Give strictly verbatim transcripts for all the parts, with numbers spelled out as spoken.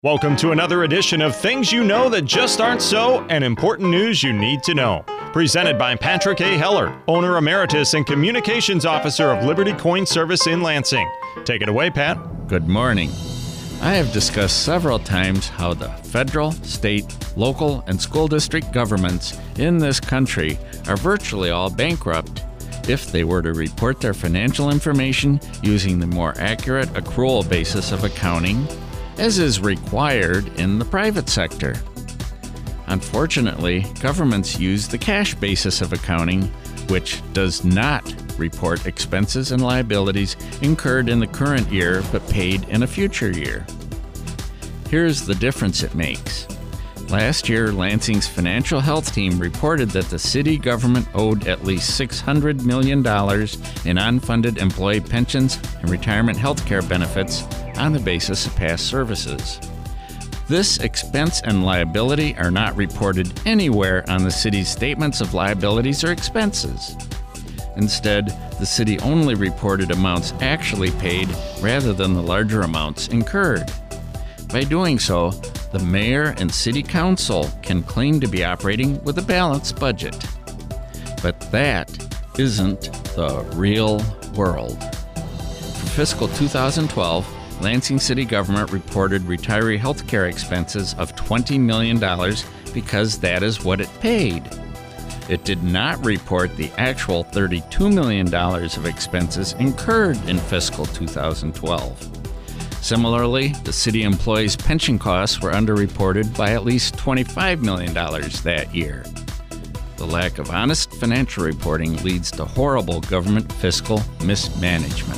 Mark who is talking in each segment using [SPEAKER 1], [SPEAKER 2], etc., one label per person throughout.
[SPEAKER 1] Welcome to another edition of Things You Know That Just Aren't So and Important News You Need to Know. Presented by Patrick A. Heller, Owner Emeritus and Communications Officer of Liberty Coin Service in Lansing. Take it away, Pat.
[SPEAKER 2] Good morning. I have discussed several times how the federal, state, local, and school district governments in this country are virtually all bankrupt if they were to report their financial information using the more accurate accrual basis of accounting, as is required in the private sector. Unfortunately, governments use the cash basis of accounting, which does not report expenses and liabilities incurred in the current year but paid in a future year. Here's the difference it makes. Last year, Lansing's financial health team reported that the city government owed at least six hundred million dollars in unfunded employee pensions and retirement health care benefits on the basis of past services. This expense and liability are not reported anywhere on the city's statements of liabilities or expenses. Instead, the city only reported amounts actually paid rather than the larger amounts incurred. By doing so, the mayor and city council can claim to be operating with a balanced budget. But that isn't the real world. For fiscal two thousand twelve, Lansing City Government reported retiree health care expenses of twenty million dollars because that is what it paid. It did not report the actual thirty-two million dollars of expenses incurred in fiscal two thousand twelve. Similarly, the city employees' pension costs were underreported by at least twenty-five million dollars that year. The lack of honest financial reporting leads to horrible government fiscal mismanagement.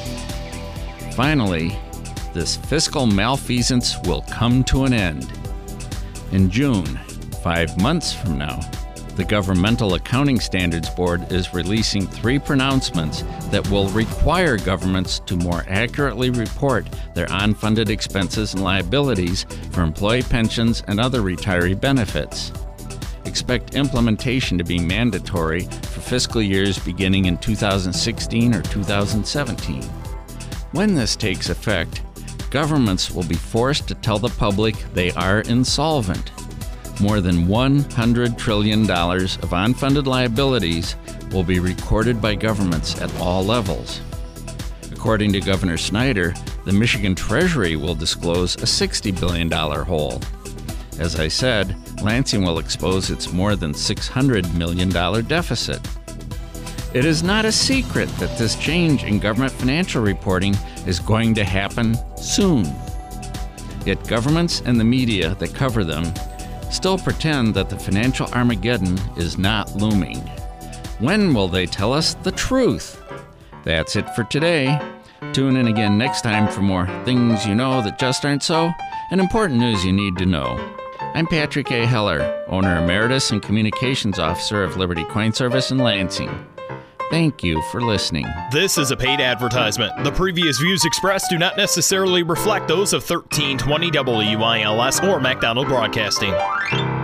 [SPEAKER 2] Finally, this fiscal malfeasance will come to an end. In June, five months from now, the Governmental Accounting Standards Board is releasing three pronouncements that will require governments to more accurately report their unfunded expenses and liabilities for employee pensions and other retiree benefits. Expect implementation to be mandatory for fiscal years beginning in two thousand sixteen or two thousand seventeen. When this takes effect, governments will be forced to tell the public they are insolvent. More than one hundred trillion dollars of unfunded liabilities will be recorded by governments at all levels. According to Governor Snyder, the Michigan Treasury will disclose a sixty billion dollars hole. As I said, Lansing will expose its more than six hundred million dollars deficit. It is not a secret that this change in government financial reporting is going to happen soon. Yet governments and the media that cover them still pretend that the financial Armageddon is not looming. When will they tell us the truth? That's it for today. Tune in again next time for more Things You Know That Just Aren't So and important news you need to know. I'm Patrick A. Heller, Owner Emeritus and Communications Officer of Liberty Coin Service in Lansing. Thank you for listening.
[SPEAKER 3] This is a paid advertisement. The previous views expressed do not necessarily reflect those of thirteen twenty W I L S or MacDonald Broadcasting.